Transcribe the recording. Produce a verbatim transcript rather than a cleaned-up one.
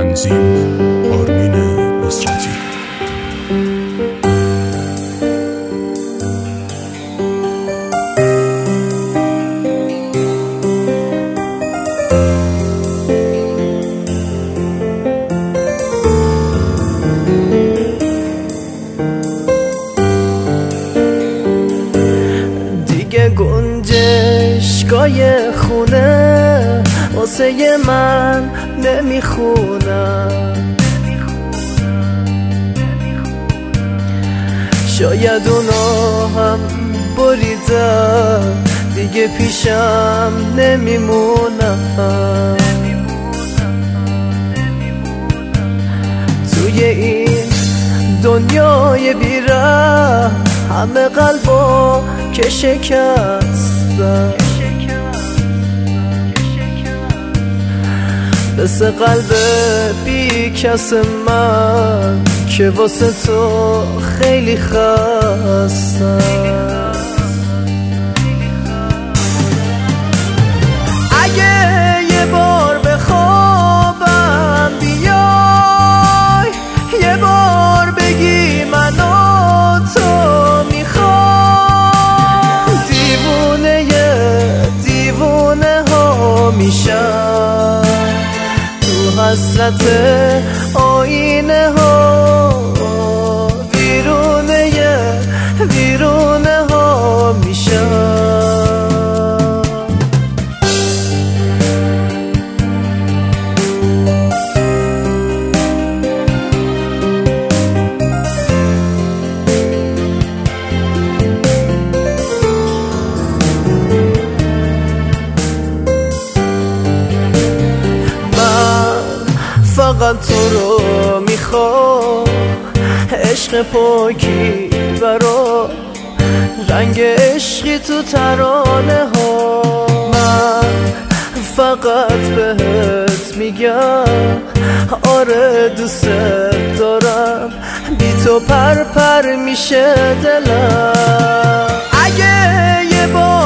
تنظیم آرمین نصرتی. دیگه گنجشگاه خونه واسه من نمیخونم، شاید اونا هم بریدن دیگه پیشم نمیمونم. توی این دنیای بی‌رحم همه قلبا که شکستن، مثل قلب بی کس من که واسه تو خیلی خستم. اگه یه بار بخوابم بیای، یه بار بگی منو تو میخوام، دیوونه دیوونه ها میشم تو حسرت آینه ها، ویرونه ویرونه ها میشم. فقط تو رو میخوام، عشق پاکی برا رنگ عشقی تو ترانه ها. من فقط بهت میگم آره دوست دارم، بی تو پر پر میشه دلم. اگه یه بار